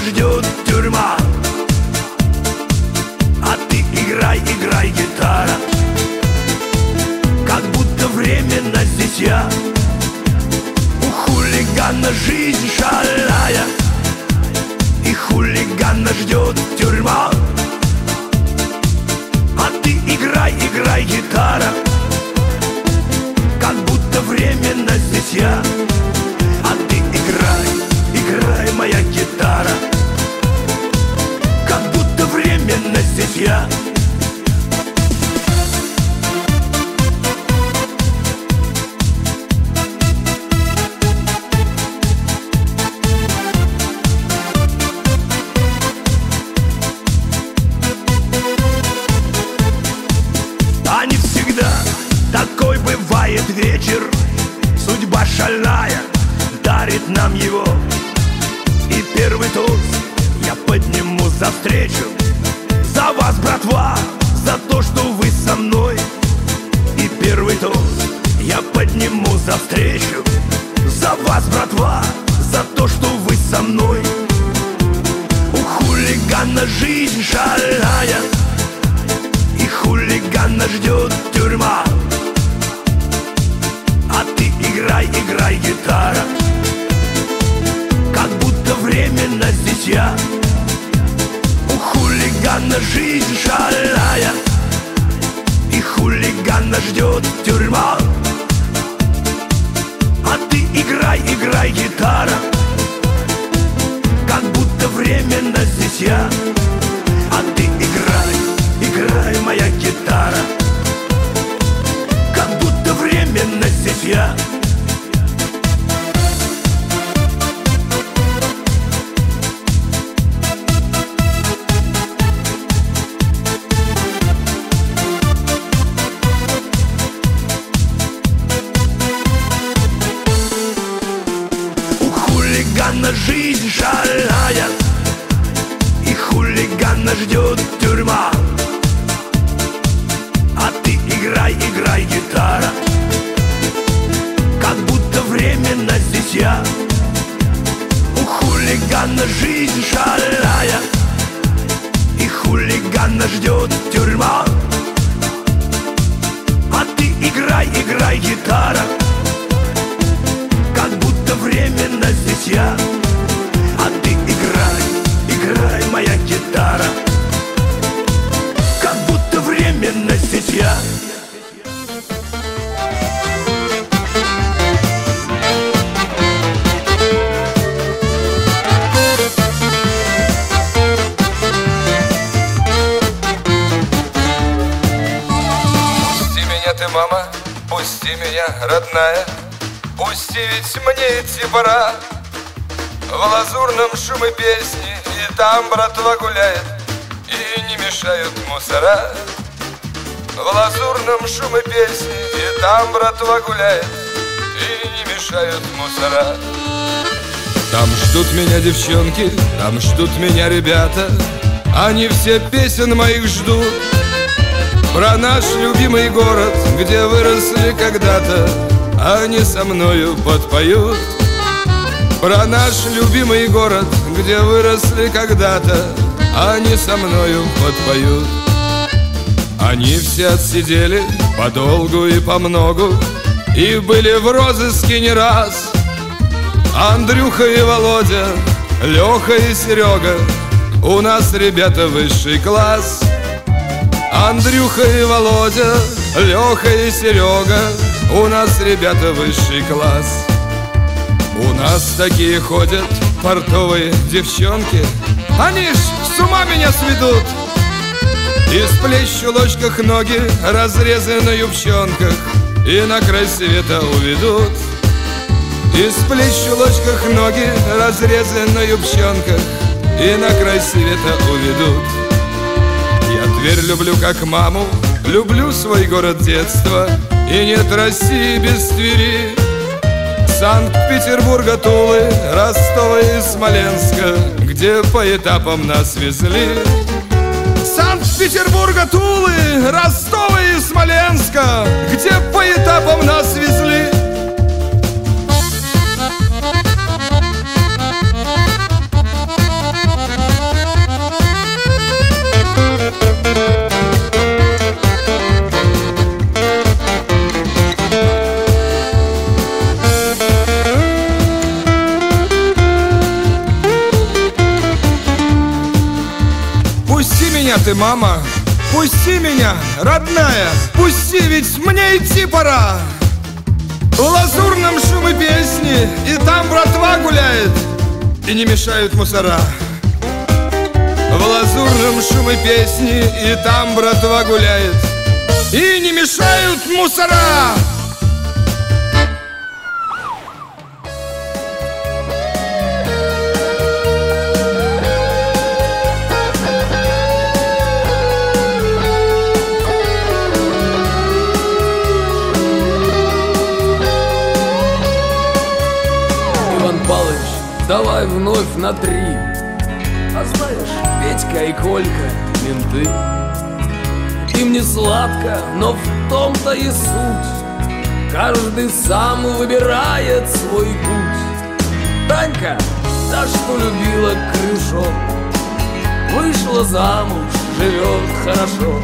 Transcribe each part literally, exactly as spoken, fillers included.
ждет тюрьма. А ты играй, играй, гитара, как будто временно здесь я. У хулигана жизнь шальная, и хулигана ждет тюрьма. А ты играй, играй, гитара, как будто временно здесь я. А ты играй, играй, моя гитара, как будто временно здесь я. А не всегда такой бывает вечер. Судьба шальная дарит нам его. И первый тост я подниму за встречу. За вас, братва, за то, что вы со мной. И первый тост я подниму за встречу. За вас, братва, за то, что вы со мной. У хулигана жизнь шальная, и хулигана ждет тюрьма. А ты играй, играй, гитара, как будто временно здесь я. У хулигана жизнь шальная, и хулигана ждет тюрьма. А ты играй, играй, гитара, как будто временно здесь я. А ты играй, играй, моя гитара, как будто временно здесь я. У хулигана жизнь шальная, и хулигана ждет тюрьма. А ты играй, играй, гитара, как будто временно здесь я. У хулигана жизнь шальная, и хулигана ждет тюрьма. А ты играй, играй, гитара, как будто временно здесь я. А ты играй, играй, моя гитара, как будто временно здесь я. Пусти меня ты, мама, пусти меня, родная, пусти, ведь мне идти пора. В лазурном шуме песни, и там братва гуляет, и не мешают мусора. В лазурном шуме песни, и там братва гуляет, и не мешают мусора. Там ждут меня девчонки, там ждут меня ребята, они все песен моих ждут. Про наш любимый город, где выросли когда-то, они со мною подпоют. Про наш любимый город, где выросли когда-то, они со мною подпоют. Они все отсидели подолгу и помногу, и были в розыске не раз. Андрюха и Володя, Леха и Серега, у нас ребята высший класс. Андрюха и Володя, Леха и Серега, у нас ребята высший класс. У нас такие ходят портовые девчонки, они ж с ума меня сведут. Из плеч в чулочках ноги, разрезы на юбчонках, и на край света уведут. Из плеч в чулочках ноги, разрезы на юбчонках, и на край света уведут. Я Тверь люблю как маму, люблю свой город детства, и нет России без Твери. Санкт-Петербурга, Тулы, Ростова и Смоленска, где по этапам нас везли. Санкт-Петербурга, Тулы, Ростова и Смоленска, где по этапам нас везли. меня ты, мама, пусти меня, родная, пусти, ведь мне идти пора. В лазурном шуме песни, и там братва гуляет, и не мешают мусора. В лазурном шуме песни, и там братва гуляет, и не мешают мусора. Давай вновь на три. А знаешь, Петька и Колька — менты. Им не сладко, но в том-то и суть. Каждый сам выбирает свой путь. Танька, та, что любила Крюшо, вышла замуж, живет хорошо.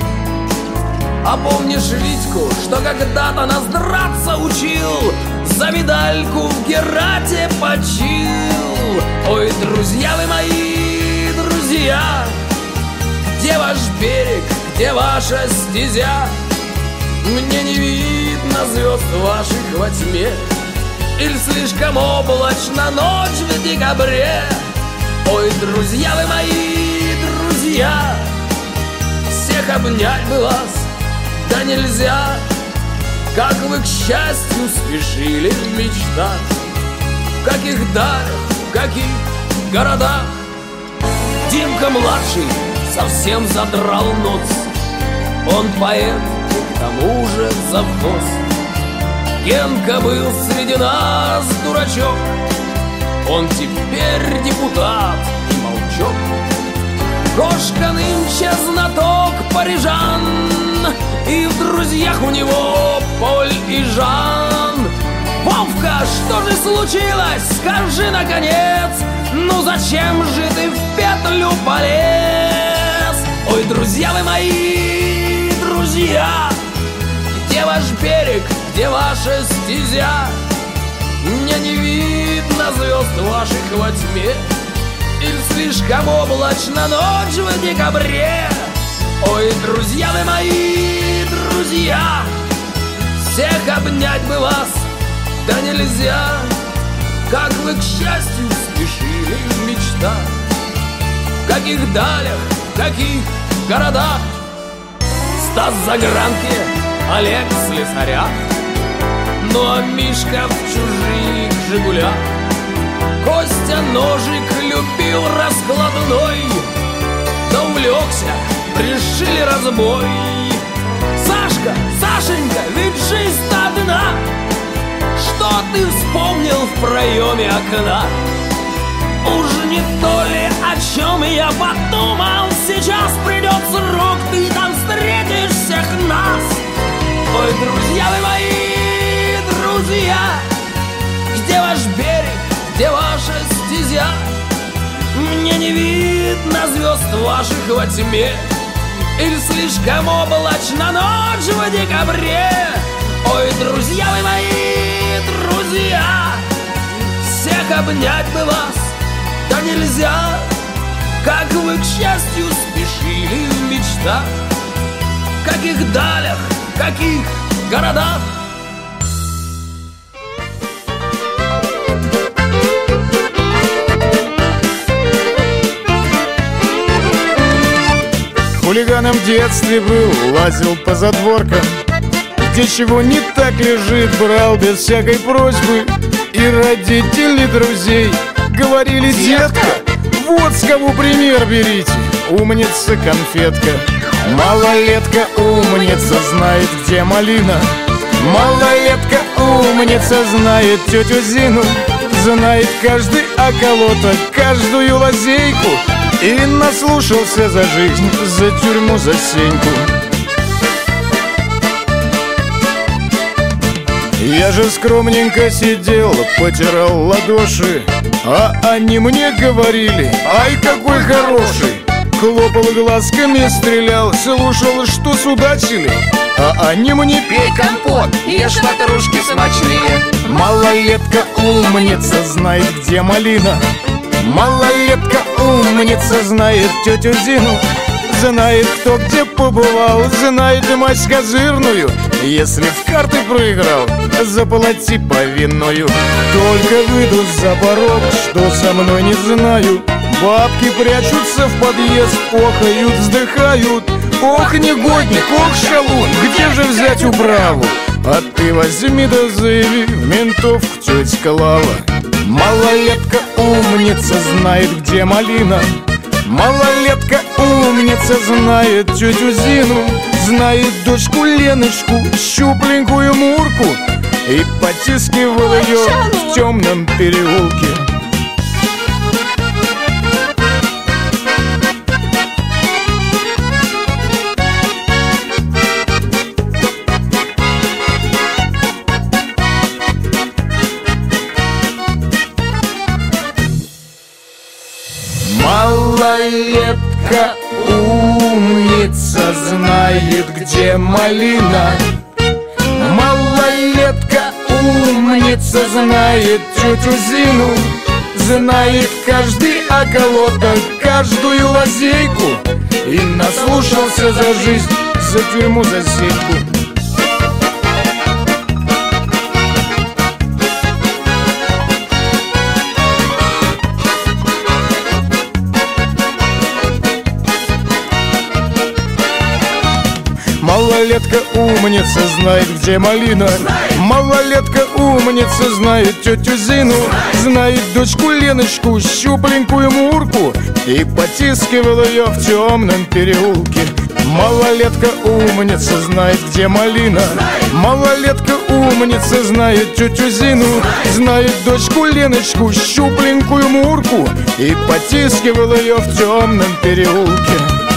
А помнишь Витьку, что когда-то нас драться учил, за медальку в Герате почил? Ой, друзья вы мои, друзья, где ваш берег, где ваша стезя? Мне не видно звезд ваших во тьме, или слишком облачно ночь в декабре. Ой, друзья вы мои, друзья, всех обнять бы вас, да нельзя. Как вы к счастью спешили мечтать, в каких далях, в каких городах. Димка-младший совсем задрал нос, он поэт и к тому же завхоз. Генка был среди нас дурачок, он теперь депутат и молчок. Гошка нынче знаток парижан, и в друзьях у него Поль и Жан. Вовка, что же случилось? Скажи, наконец, ну зачем же ты в петлю полез? Ой, друзья вы мои, друзья, где ваш берег, где ваша стезя? Мне не видно звезд ваших во тьме, или слишком облачно ночь в декабре. Ой, друзья вы мои, друзья, всех обнять бы вас, да нельзя. Как вы к счастью спешили в мечтах, в каких далях, в каких городах. Стас в загранке, Олег в слесарях, ну а Мишка в чужих «Жигулях». Костя ножик любил раскладной, да увлекся, решили разбой. Сашка, Сашенька, ведь жизнь-то одна, что ты вспомнил в проеме окна? Уж не то ли, о чем я подумал? Сейчас придет срок, ты там встретишь всех нас. Ой, друзья вы мои, друзья, где ваш берег, где ваша стезя? Мне не видно звезд ваших во тьме, или слишком облачно ночь в декабре. Ой, друзья вы мои, друзья, всех обнять бы вас, да нельзя. Как вы к счастью спешили в мечтах, в каких далях, в каких городах. Хулиганом в детстве был, лазил по задворкам, где чего не так лежит, брал без всякой просьбы. И родители друзей говорили: детка, вот с кого пример берите, умница конфетка. Малолетка умница, знает, где малина. Малолетка умница, знает тетю Зину. Знает каждый околоток, каждую лазейку, и наслушался за жизнь, за тюрьму, за сеньку. Я же скромненько сидел, потирал ладоши, а они мне говорили: ай, какой хороший. Хлопал глазками, стрелял, слушал, что судачили, а они мне: пей компот, ешь ватрушки смачные. Малолетка умница, знает, где малина. Малолетка умница, знает тетю Зину. Знает, кто где побывал, знает и мазь козырную. Если в карты проиграл, заплати повинную. Только выйду за порог, что со мной не знаю. Бабки прячутся в подъезд, охают, вздыхают. Ох, негодник, ох, шалун, где же взять управу? А ты возьми да заяви в ментов, тетя Клава. Малолетка умница, знает, где малина. Малолетка умница, знает тетю Зину. Знает дочку Леночку, щупленькую Мурку. И потискивал ее в темном переулке. Малолетка умница, знает, где малина. Малолетка умница, знает тетю Зину. Знает каждый околоток, каждую лазейку. И наслушался за жизнь, за тюрьму, за сельку. Малолетка умница, знает, где малина. Малолетка умница, знает тетю Зину. Знает дочку Леночку, щупленькую Мурку. И потискивал ее в темном переулке. Малолетка умница, знает, где малина. Малолетка умница, знает тетю Зину. Знает дочку Леночку, щупленькую Мурку. И потискивал ее в темном переулке.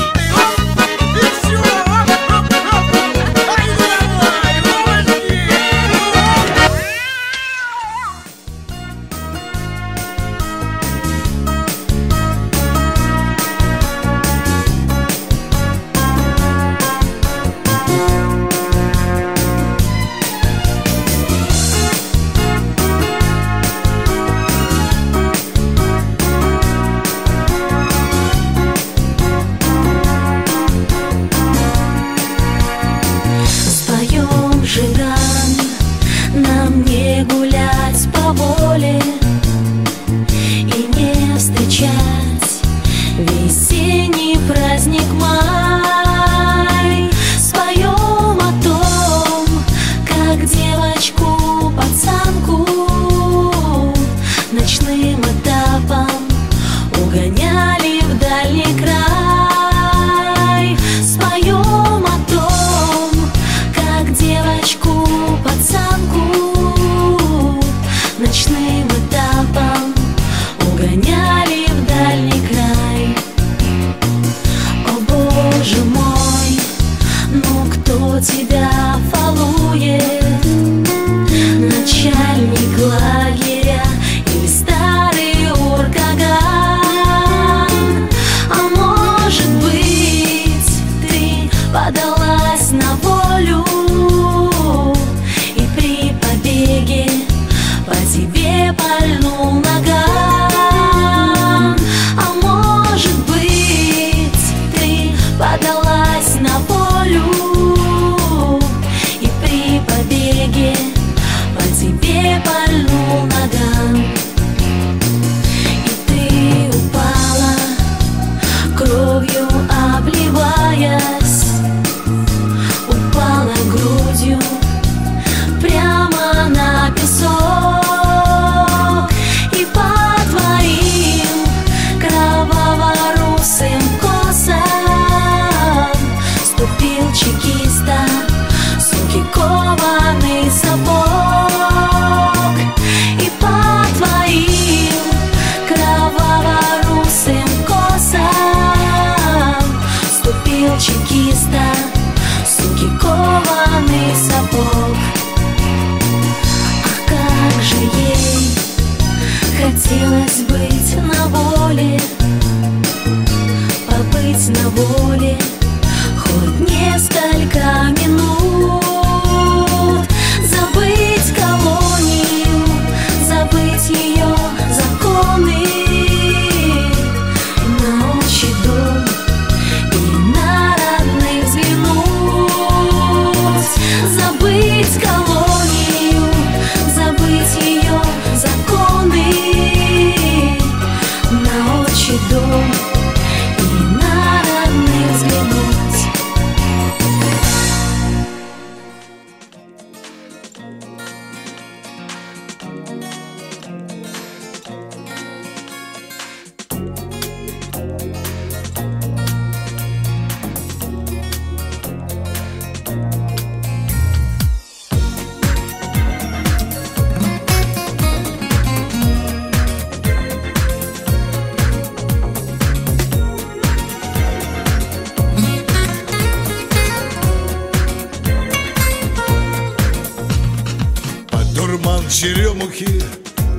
Нам не гулять по воле и не встречать весенний праздник май. Споем о том, как девочку пацанку ночным этапом угоняли в дальний край. Споем о том, как девочку пацанку ночным этапом угоняли в дальний край. О боже мой, ну кто тебя фалует? Начальник лагеря или старый уркаган? А может быть, ты подалась на волю, и при побеге по тебе пальнул наган? А может быть, ты подалась на волю, и при побеге по тебе пальнул наган? И ты упала, кровью обливаясь, упала грудью прямо на песок. И по твоим кроваво-русым косам ступил чекиста, суки, кованый сапог. И по твоим кроваво-русым косам ступил чекиста, суки, кованый сапог. Ах, как же ей хотелось быть на воле, побыть на воле хоть несколько минут, забыть колонию, забыть ее законы, научить дом и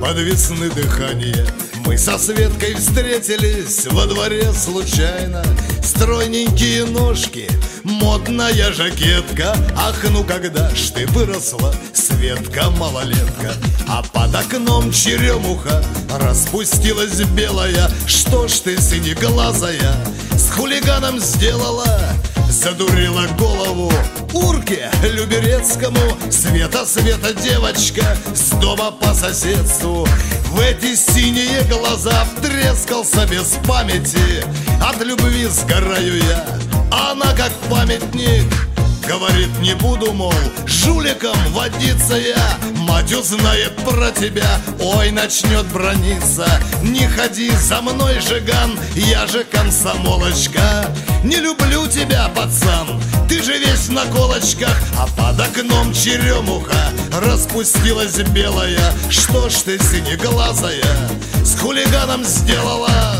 подвесны дыхания. Мы со Светкой встретились во дворе случайно. Стройненькие ножки, модная жакетка. Ах, ну когда ж ты выросла, Светка, малолетка. А под окном черемуха распустилась белая. Что ж ты, синеглазая, с хулиганом сделала? Задурила голову Урке Люберецкому. Света, Света, девочка с дома по соседству. В эти синие глаза втрескался без памяти. От любви сгораю я, а она как памятник. Говорит, не буду, мол, жуликом водиться я. Мать узнает про тебя, ой, начнет браниться. Не ходи за мной, Жиган, я же комсомолочка. Не люблю тебя, пацан, ты же весь в наколочках. А под окном черемуха распустилась белая. Что ж ты, синеглазая, с хулиганом сделала?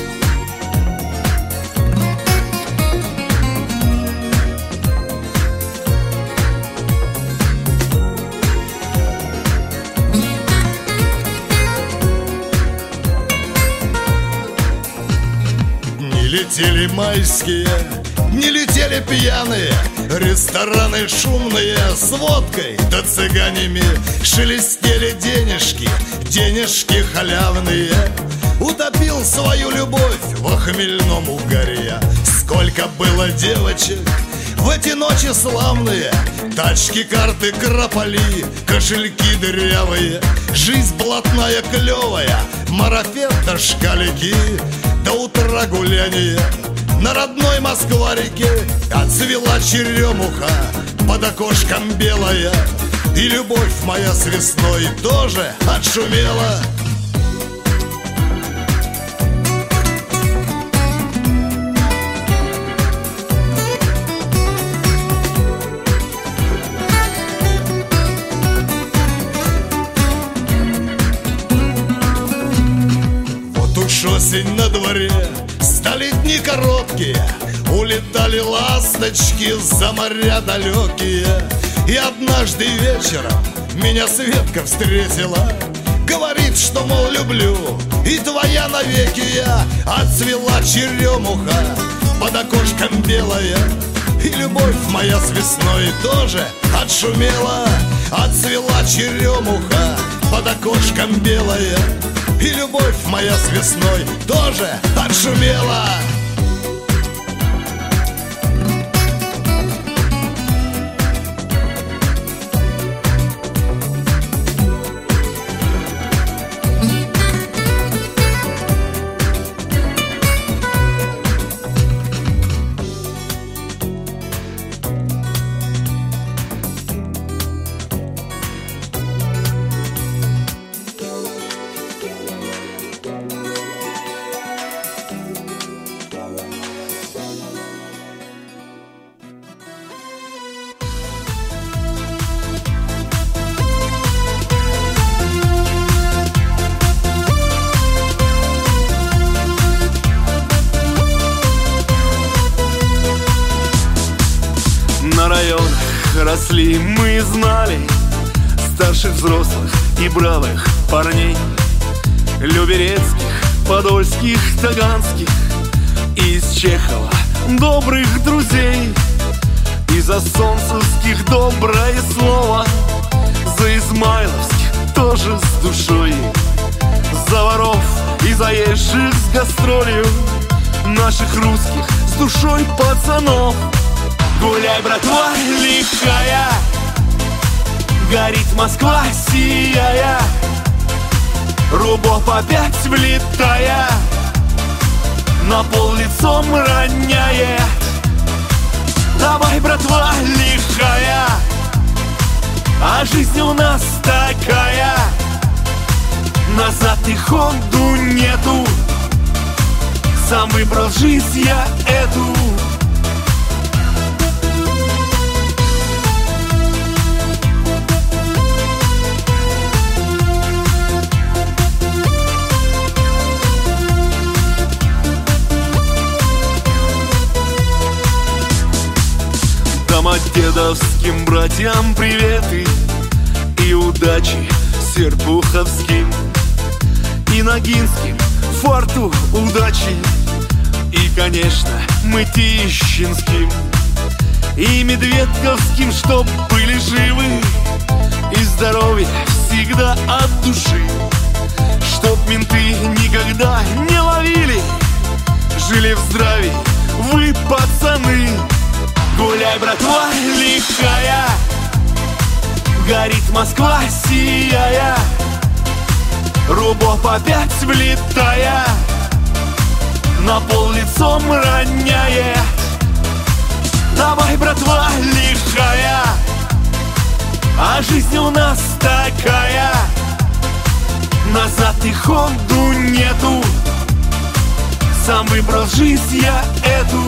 Не летели майские, не летели пьяные, рестораны шумные с водкой да цыганями. Шелестели денежки, денежки халявные. Утопил свою любовь во хмельном угаре. Сколько было девочек в эти ночи славные. Тачки, карты, крополи, кошельки дырявые. Жизнь блатная клевая, марафет да шкалики. До утра гуляние на родной Москва-реке. Отцвела черемуха под окошком белая. И любовь моя с весной тоже отшумела. Осень на дворе, стали дни короткие. Улетали ласточки за моря далекие. И однажды вечером меня Светка встретила. Говорит, что, мол, люблю, и твоя навеки я. Отцвела черемуха под окошком белая. И любовь моя с весной тоже отшумела. Отцвела черемуха под окошком белая. И любовь моя с весной тоже отшумела. На районах росли мы и знали старших взрослых и бравых парней. Люберецких, подольских, таганских, из Чехова добрых друзей. И за солнцевских доброе слово, за измайловских тоже с душой. За воров и заезжих с гастролью, наших русских с душой пацанов. Гуляй, братва, лихая, горит Москва, сияя, Рубов опять влетая, на пол лицом роняет. Давай, братва, лихая, а жизнь у нас такая, назад и ходу нету. Сам выбрал жизнь я эту. Дедовским братьям приветы и удачи серпуховским. и Ногинским форту удачи, и, конечно, Мытищинским и Медведковским, чтоб были живы и здоровье всегда от души, чтоб менты никогда не ловили, жили в здравии вы, пацаны. Гуляй, братва, лихая, горит Москва, сияя, Рубоп опять влетая, на пол лицом роняет. Давай, братва, лихая, а жизнь у нас такая, назад и ходу нету, сам выбрал жизнь я эту.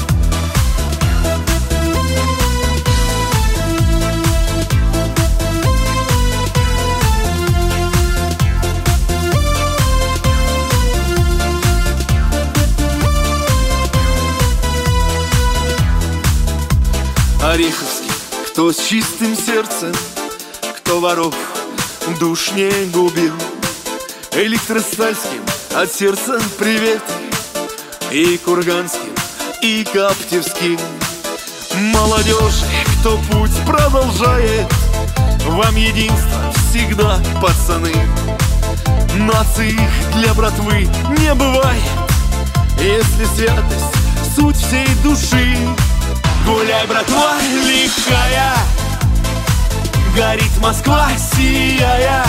Ореховский, кто с чистым сердцем, кто воров душ не губил, Электростальским от сердца привет, и Курганским, и Коптевским. Молодежи, кто путь продолжает, вам единство всегда, пацаны. Наций для братвы не бывает, если святость суть всей души. Гуляй, братва, лихая, горит Москва, сияя,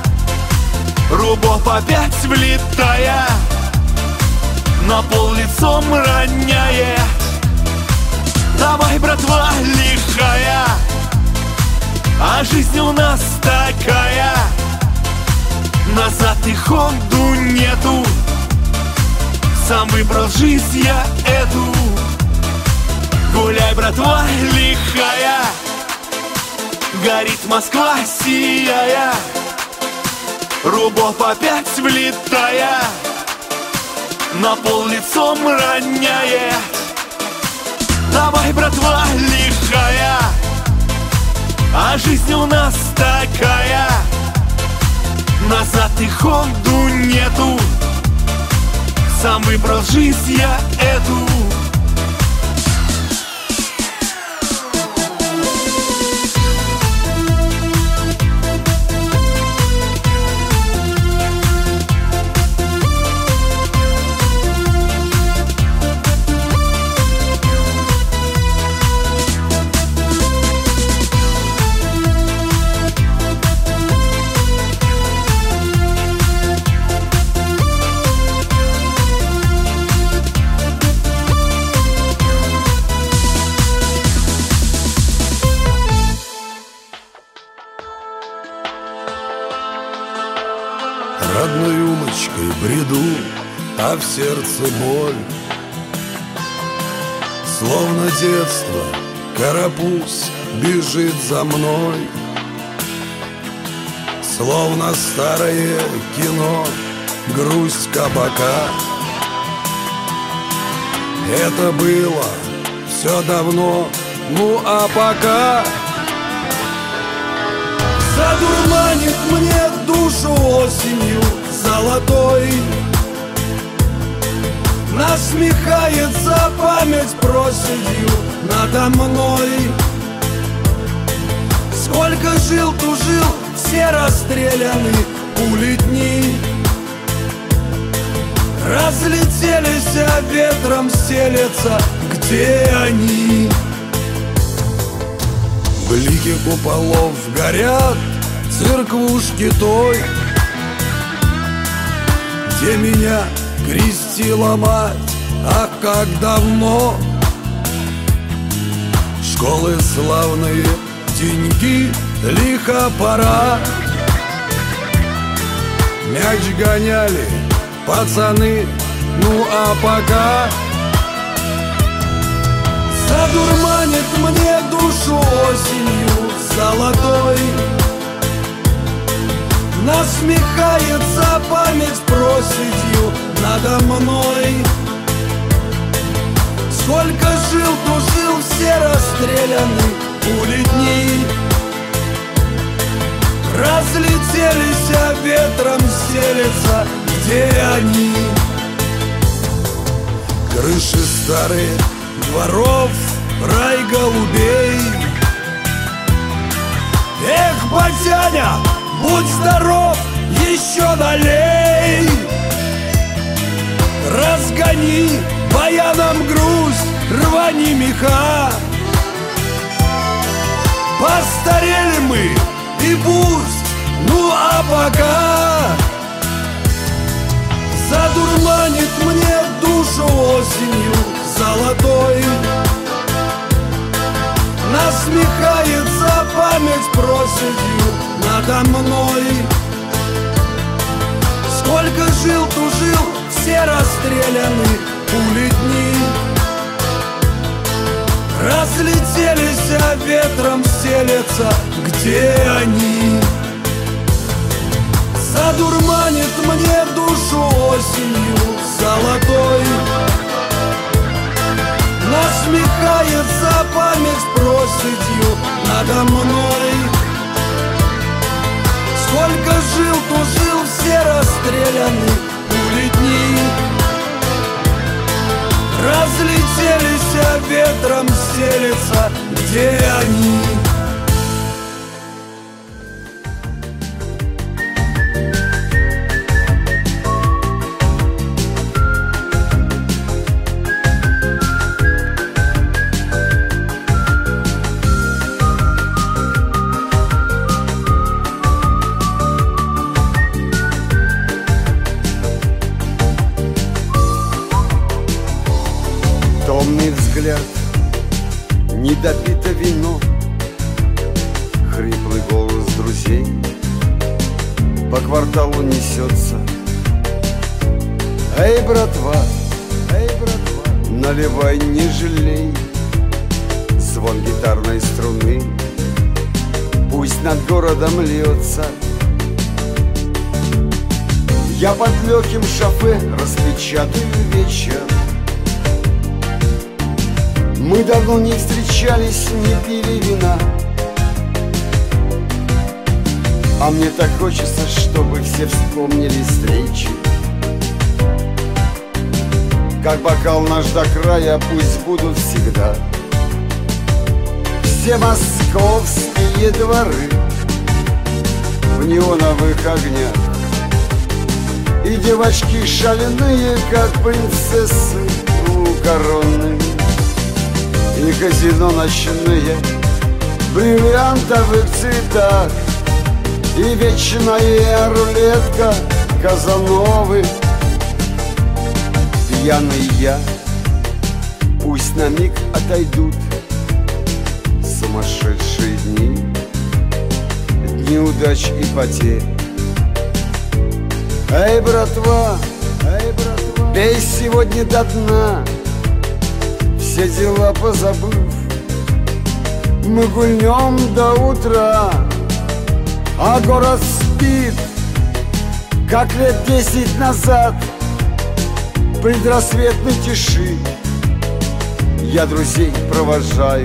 Рубоп опять влетая, на пол лицом роняет. Давай, братва, лихая, а жизнь у нас такая, назад и ходу нету, сам выбрал жизнь я эту. Гуляй, братва, лихая, горит Москва, сияя, Рубоп опять влетая, на пол лицом роняет. Давай, братва, лихая, а жизнь у нас такая, назад и ходу нету, сам выбрал жизнь я эту. Родной улочкой бреду, а в сердце боль. Словно детство, карапуз бежит за мной. Словно старое кино, грусть кабака. Это было все давно, ну а пока задурманит мне душу осенью золотой, насмехается память проседью надо мной. Сколько жил, тужил, все расстреляны пули дни, разлетелись, а ветром стелется, где они? Блики куполов горят, церквушки той, где меня крестила мать, ах, как давно. Школы славные, деньги, лихо пора. Мяч гоняли пацаны, ну а пока задурманит мне душу осенью золотой, насмехается память проседью надо мной. Сколько жил, тужил, все расстреляны пули дни, разлетелись, а ветром стелется, где они? Крыши старые дворов, рай голубей. Эх, батяня, будь здоров, еще налей. Разгони баяном грусть, рвани меха. Постарели мы и пусть, ну а пока задурманит мне душу осенью золотой. Насмехается память проседью надо мной. Сколько жил, тужил, все расстреляны пули дни. Разлетелись, а ветром селятся, где они? Задурманит мне душу осенью золотой. Насмехается память проседью надо мной. Сколько жил, тужил, все расстреляны пули дни. Разлетелись, а ветром селятся, где они? Взгляд, недопито вино, хриплый голос друзей по кварталу несется. Эй, братва, эй, братва, наливай, не жалей. Звон гитарной струны пусть над городом льется. Я под легким шофе распечатаю вечер. Мы давно не встречались, не пили вина, а мне так хочется, чтобы все вспомнили встречи. Как бокал наш до края, пусть будут всегда все московские дворы в неоновых огнях. И девочки шальные, как принцессы у короны. И казино ночные в бриллиантовых цветах. И вечная рулетка Казановы. Пьяный я, пусть на миг отойдут сумасшедшие дни, дни удач и потерь. Эй, братва, эй, братва, пей сегодня до дна, все дела позабыв, мы гульнем до утра, а город спит, как лет десять назад. В предрассветной тиши я друзей провожаю.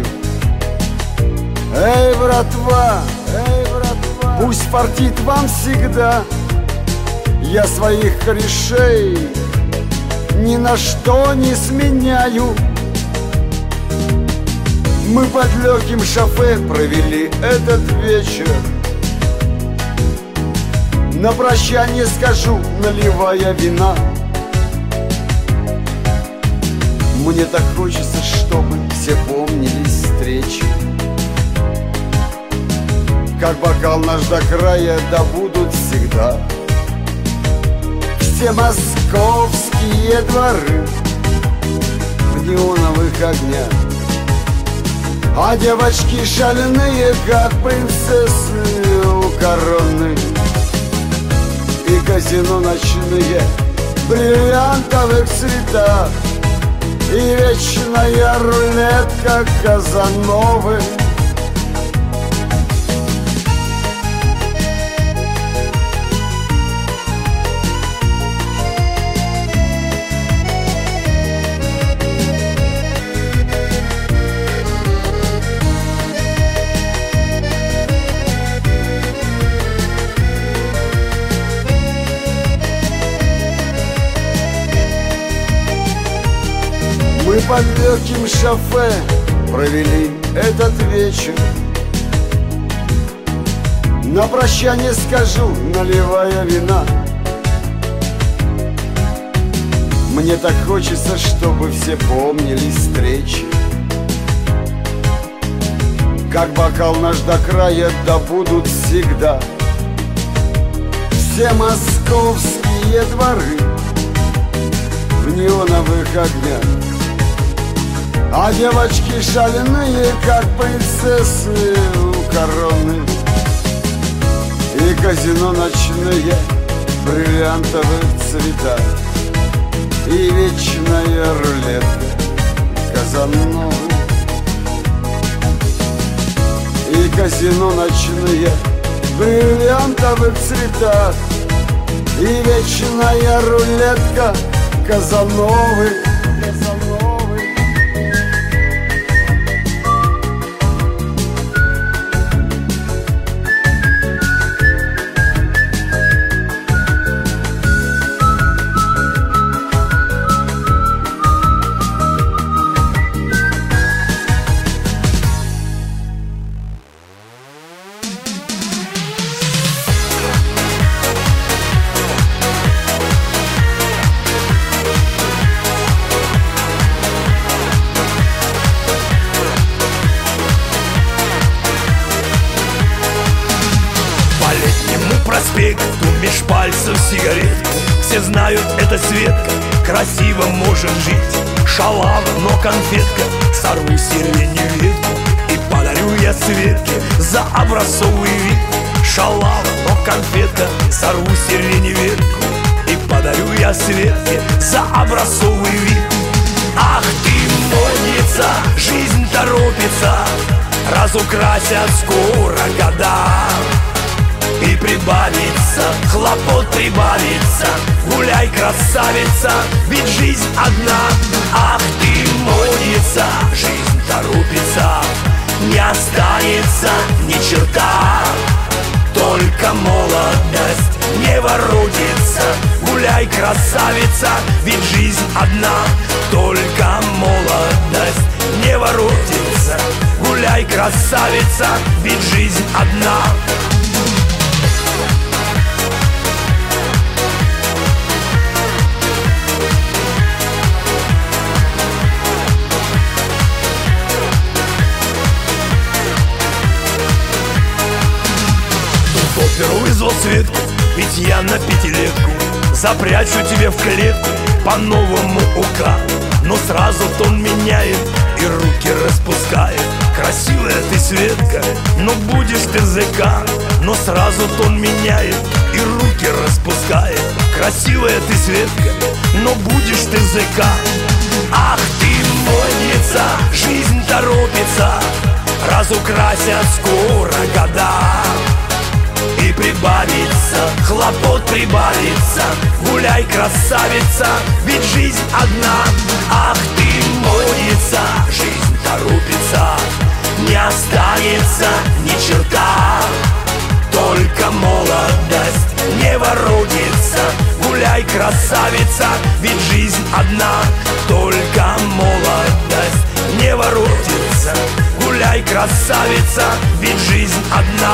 Эй, братва, эй, братва, пусть фартит вам всегда. Я своих корешей ни на что не сменяю. Мы под легким шофе провели этот вечер. На прощание скажу, наливая вина: мне так хочется, чтобы все помнили встречи. Как бокал наш до края, да будут всегда все московские дворы в неоновых огнях. А девочки шальные, как принцессы у короны. И казино ночные в бриллиантовых цветах. И вечная рулетка Казановы. Мы под легким шофе провели этот вечер. На прощание скажу, наливая вина: мне так хочется, чтобы все помнили встречи. Как бокал наш до края, да будут всегда все московские дворы в неоновых огнях, а девочки шальные, как принцессы у короны, и казино ночные в бриллиантовых цветах, и вечная рулетка Казановы, и казино ночные в бриллиантовых цветах, и вечная рулетка Казановы. Проспекту меж пальцев сигаретку. Все знают, это Светка красиво может жить. Шалава, но конфетка. Сорву сиренью ветку и подарю я Светке за образцовый вид. Шалава, но конфетка. Сорву сиренью ветку и подарю я Светке за образцовый вид. Ах ты, модница, жизнь торопится, разукрасят скоро года. И прибавится, хлопот прибавится. Гуляй, красавица, ведь жизнь одна. Ах ты, модница, жизнь торопится, не останется ни черта. Только молодость не воротится. Гуляй, красавица, ведь жизнь одна. Только молодость не воротится. Гуляй, красавица, ведь жизнь одна. Оперу вызвал Светку, ведь я на пятилетку запрячу тебе в клетку по-новому УК. Но сразу тон меняет и руки распускает. Красивая ты, Светка, но будешь ты ЗК. Но сразу тон меняет и руки распускает. Красивая ты, Светка, но будешь ты ЗК. Ах ты, модница, жизнь торопится, разукрасят скоро года. И прибавится, хлопот прибавится. Гуляй, красавица, ведь жизнь одна. Ах ты, модница, жизнь торопится, не останется ни черта. Только молодость не воротится. Гуляй, красавица, ведь жизнь одна. Только молодость не воротится. Гуляй, красавица, ведь жизнь одна.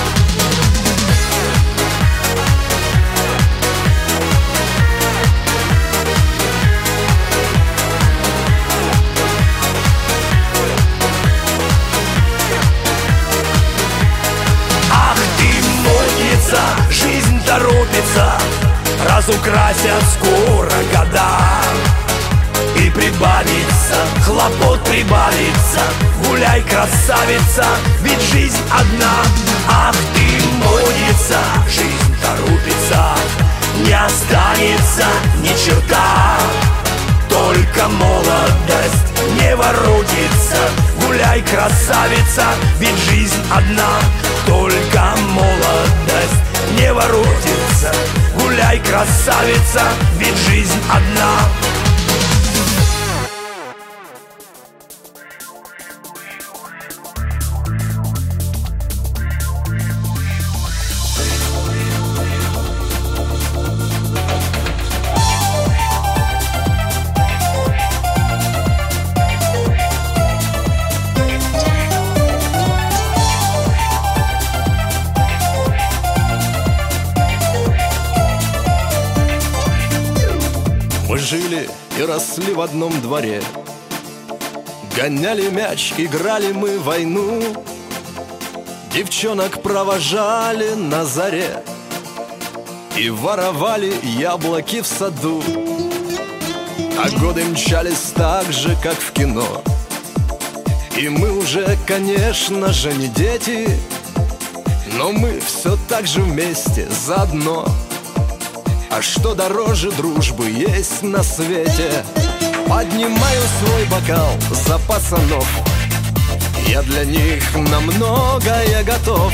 Жизнь торопится, разукрасят скоро года. И прибавится, хлопот прибавится. Гуляй, красавица, ведь жизнь одна. Ах ты, модница, жизнь торопится, не останется ни черта. Только молодость не воротится. Гуляй, красавица, ведь жизнь одна. Только молодость не воротится. Гуляй, красавица, ведь жизнь одна. Мы жили и росли в одном дворе, гоняли мяч, играли мы в войну, девчонок провожали на заре и воровали яблоки в саду. А годы мчались так же, как в кино, и мы уже, конечно же, не дети, но мы все так же вместе заодно. А что дороже дружбы есть на свете? Поднимаю свой бокал за пацанов, я для них на многое готов.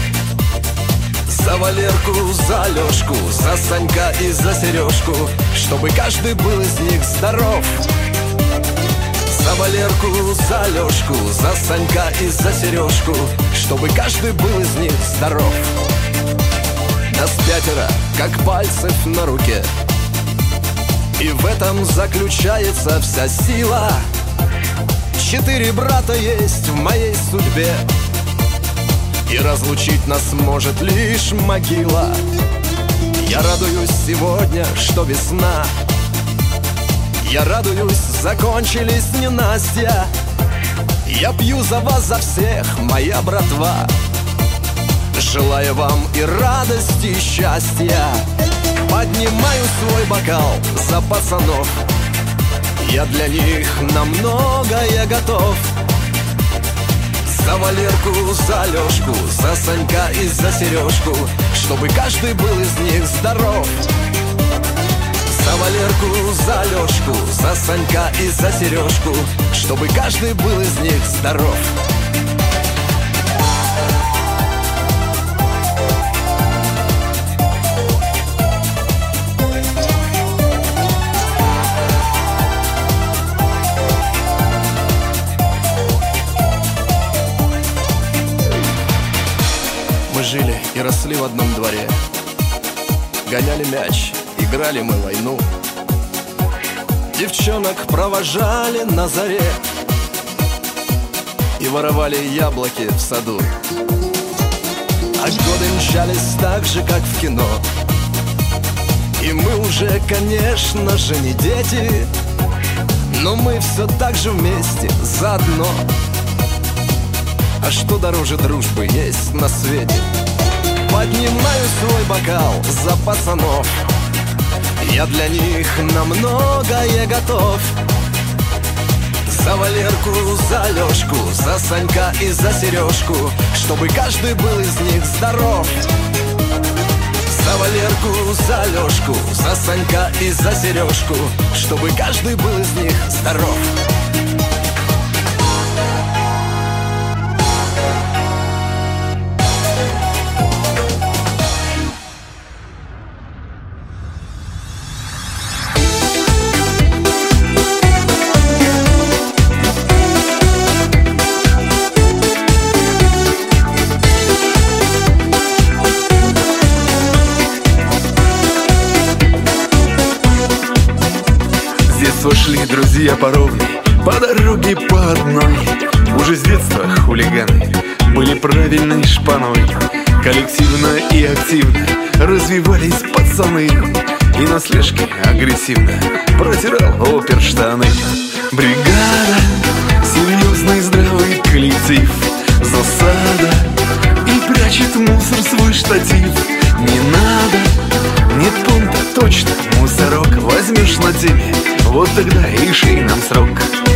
За Валерку, за Лёшку, за Санька и за Сережку, чтобы каждый был из них здоров. За Валерку, за Лёшку, за Санька и за Сережку, чтобы каждый был из них здоров. Нас пятеро, как пальцев на руке, и в этом заключается вся сила. Четыре брата есть в моей судьбе, и разлучить нас может лишь могила. Я радуюсь сегодня, что весна, я радуюсь, закончились ненастья. Я пью за вас, за всех, моя братва, желаю вам и радости, и счастья. Поднимаю свой бокал за пацанов, я для них на многое готов. За Валерку, за Лёшку, за Санька и за Сережку, чтобы каждый был из них здоров. За Валерку, за Лёшку, за Санька и за Сережку, чтобы каждый был из них здоров. Мы жили и росли в одном дворе, гоняли мяч, играли мы в войну, девчонок провожали на заре и воровали яблоки в саду. А годы мчались так же, как в кино, и мы уже, конечно же, не дети, но мы все так же вместе заодно. А что дороже дружбы есть на свете? Поднимаю свой бокал за пацанов, я для них на многое готов. За Валерку, за Лёшку, за Санька и за Сережку, чтобы каждый был из них здоров. За Валерку, за Лёшку, за Санька и за Сережку, чтобы каждый был из них здоров. Шли друзья по ровной, по дороге по одной. Уже с детства хулиганы были правильной шпаной. Коллективно и активно развивались пацаны, и на слежке агрессивно протирал оперштаны. Бригада, серьезный здравый коллектив, засада, и прячет мусор свой штатив. Не надо, нет пункта, точно мусорок возьмешь на теме, вот тогда и шей нам срок.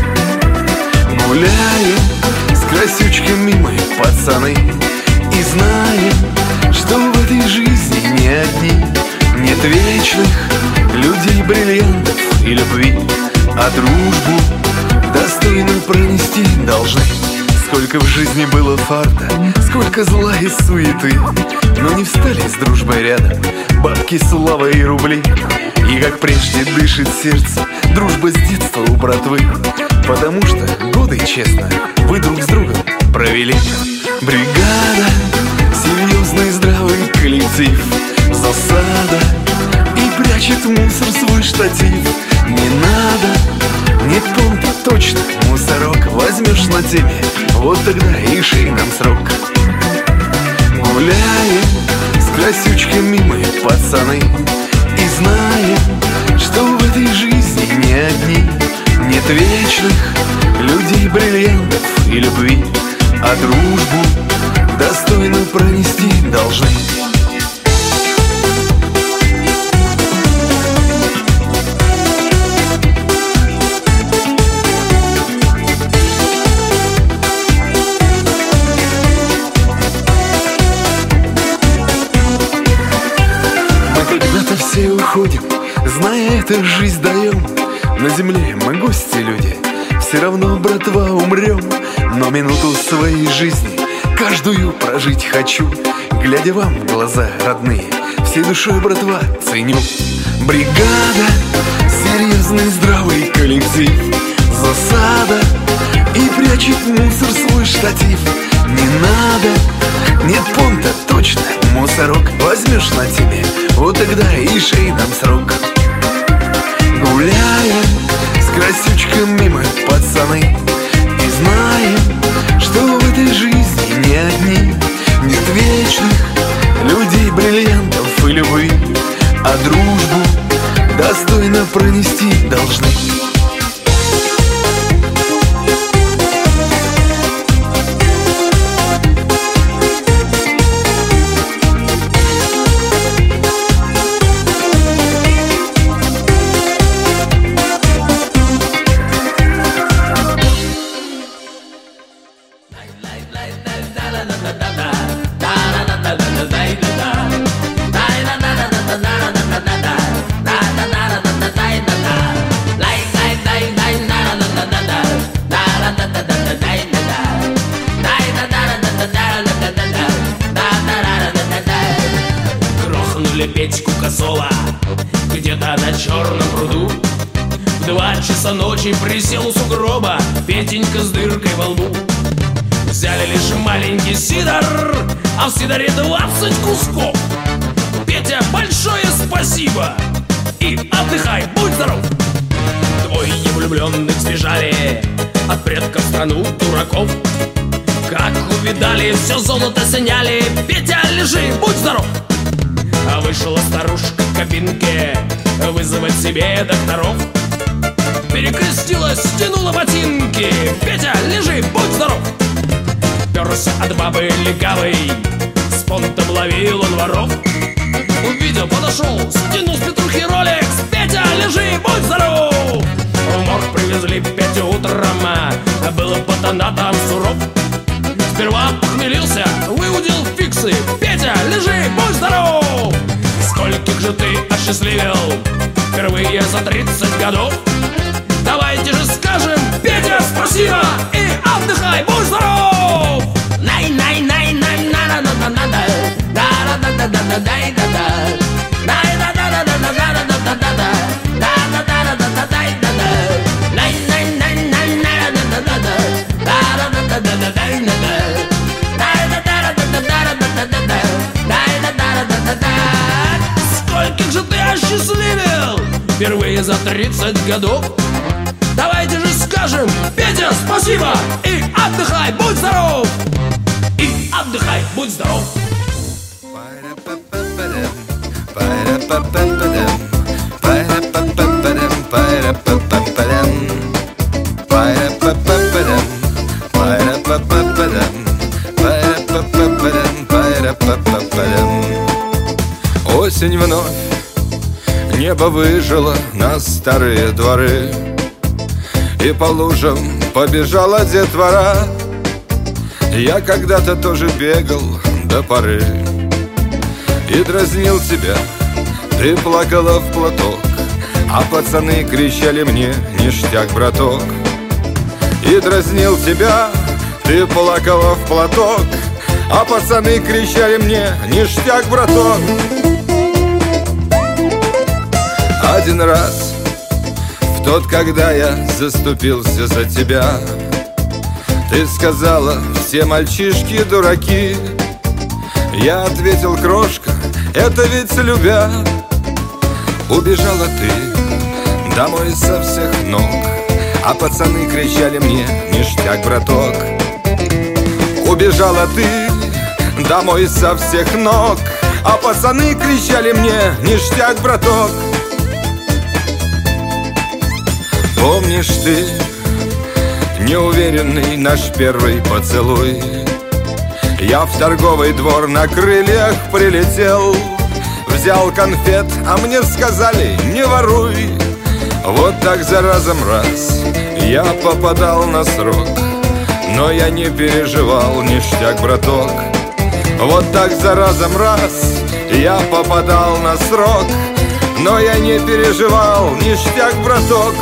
Гуляем с красючками мы, пацаны, и знаем, что в этой жизни не одни. Нет вечных людей, бриллиантов и любви, а дружбу достойно пронести должны. Сколько в жизни было фарта, сколько зла и суеты, но не встали с дружбой рядом бабки, слава и рубли. И как прежде дышит сердце дружба с детства у братвы, потому что годы, честно, вы друг с другом провели. Бригада, серьезный здравый коллектив, засада, и прячет мусор свой штатив. Не надо, нет пункта, точно мусорок возьмешь на теме, вот тогда и шей нам срок. Гуляем с красючками мы, пацаны, и знаем, что в этой жизни не одни. Нет вечных людей, бриллиантов и любви, а дружбу достойно пронести должны. Мы когда-то все уходим, зная это, жизнь даем. На земле мы гости, люди, все равно, братва, умрем. Но минуту своей жизни каждую прожить хочу, глядя вам в глаза, родные, всей душой, братва, ценю. Бригада, серьезный здравый коллектив, засада и прячет мусор свой штатив. Не надо, нет понта, точно, мусорок возьмешь на тебе, вот тогда и шей нам срок. Гуляем с красючками мы, пацаны, и знаем, что в этой жизни не одни. Нет вечных людей, бриллиантов и любви, а дружбу достойно пронести должны. Грохнули Петьку Косова где-то на черном пруду. В два часа ночи присел у сугроба Петенька с дыркой во лбу. Взяли лишь маленький сидор, а в сидоре двадцать кусков. Петя, большое спасибо и отдыхай, будь здоров. Двое влюбленных сбежали от предков в страну дураков. Как увидали, все золото сняли. Петя, лежи, будь здоров. А вышла старушка в кабинке вызвать себе докторов. Перекрестилась, стянула ботинки. Петя, лежи, будь здоров. Перся от бабы легавой, с понтом ловил он воров. Увидел, подошел, стянул с Петрухи роликс. Петя, лежи, будь здоров. В морг привезли Петю утром, а было патанатом суров. Сперва похмелился, выудил фиксы. Петя, лежи, будь здоров. Скольких же ты осчастливил впервые за тридцать годов? Давайте же скажем, Петя, спасибо и отдыхай, будь здоров. Най най най най на на на на на да да да да да да дай да да дай да да да да да да да да да да да да да дай да да най най най най на на на на да да да да да да дай да да дай да да да да да да да да дай да да да да да. Скольких же ты осчастливил впервые за тридцать годов? Давайте же скажем, Петя, спасибо и отдыхай, будь здоров. И отдыхай, будь здоров. Осень вновь, небо выжило на старые дворы, и по лужам побежала детвора. Я когда-то тоже бегал до поры и дразнил тебя, ты плакала в платок, а пацаны кричали мне: ништяк, браток. И дразнил тебя, ты плакала в платок, а пацаны кричали мне: ништяк, браток. Один раз, в тот, когда я заступился за тебя, ты сказала: все мальчишки дураки. Я ответил: крошка, это ведь любя. Убежала ты домой со всех ног, а пацаны кричали мне: ништяк, браток. Убежала ты домой со всех ног, а пацаны кричали мне: ништяк, браток. помнишь ты неуверенный наш первый поцелуй? Я в торговый двор на крыльях прилетел, взял конфет, а мне сказали: не воруй. Вот так за разом раз я попадал на срок, но я не переживал, ништяк, браток. Вот так за разом раз я попадал на срок, но я не переживал, ништяк, браток.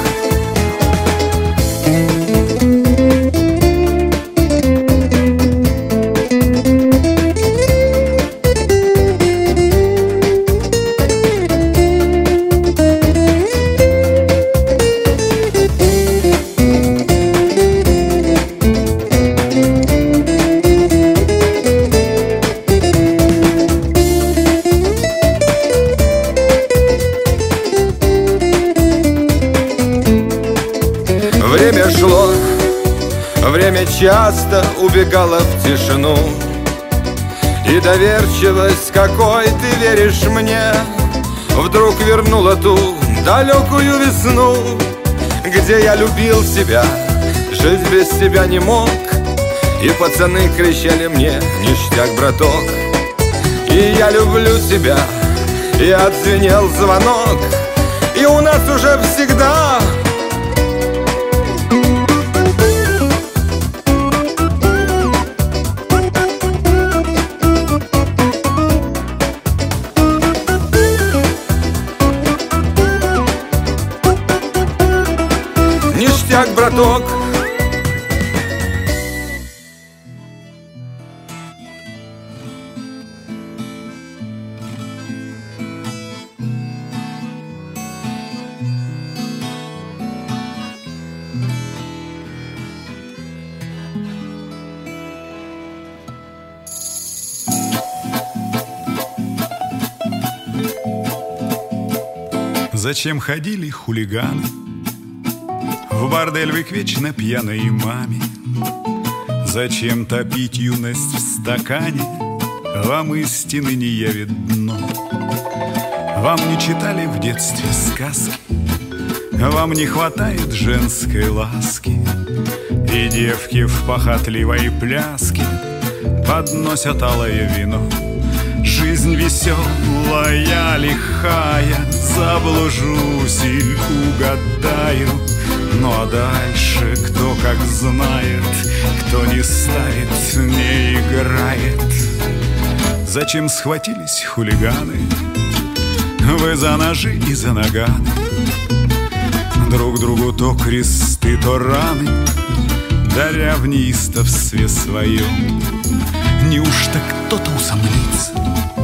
Время шло, время часто убегало в тишину, и доверчивость, какой ты веришь мне, вдруг вернула ту далекую весну, где я любил тебя, жить без тебя не мог, и пацаны кричали мне: ништяк, браток. И я люблю тебя, и отзвенел звонок, и у нас уже всегда ништяк, браток. Зачем ходили хулиганы в бордель вы к вечно пьяной маме? Зачем топить юность в стакане? Вам истины не явит дно. Вам не читали в детстве сказки, вам не хватает женской ласки, и девки в похотливой пляске подносят алое вино. Жизнь веселая, лихая, заблужусь или угадаю. Ну а дальше кто как знает, кто не ставит, не играет. Зачем схватились хулиганы вы за ножи и за наганы? Друг другу то кресты, то раны, даря в неистовстве своем. Неужто кто-то усомнится?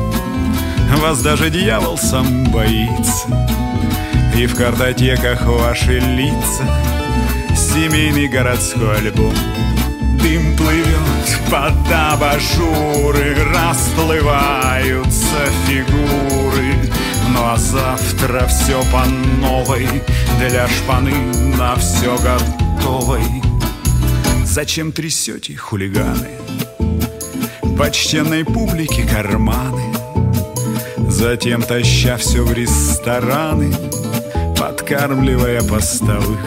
Вас даже дьявол сам боится, и в картотеках ваши лица семейный городской альбом. Дым плывет под абажуры, расплываются фигуры. Ну а завтра все по новой, для шпаны на все готовой. Зачем трясете, хулиганы, почтенной публике карманы? Затем таща все в рестораны, подкармливая постовых.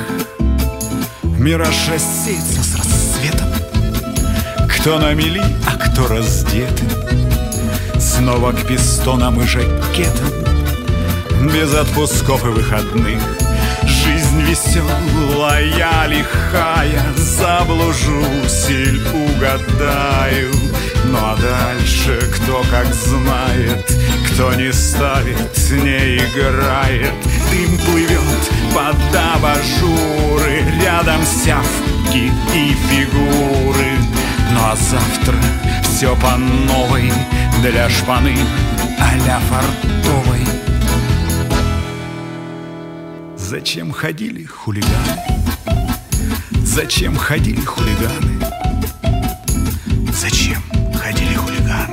Мираж рассеется с рассветом, кто на мели, а кто раздеты. Снова к пистонам и жакетам, без отпусков и выходных. Жизнь веселая, лихая, заблужусь или угадаю. Ну а дальше кто как знает, кто не ставит, не играет. Дым плывет под абажуры, рядом сявки и фигуры. Ну а завтра все по новой, для шпаны а-ля фартовой. Зачем ходили хулиганы? Зачем ходили хулиганы? Зачем ходили хулиганы?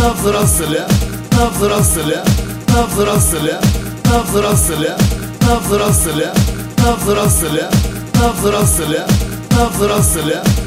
на взросля, на взросля, на взросля, на взросля, на взросля, на взросля, на взросля, на взросля.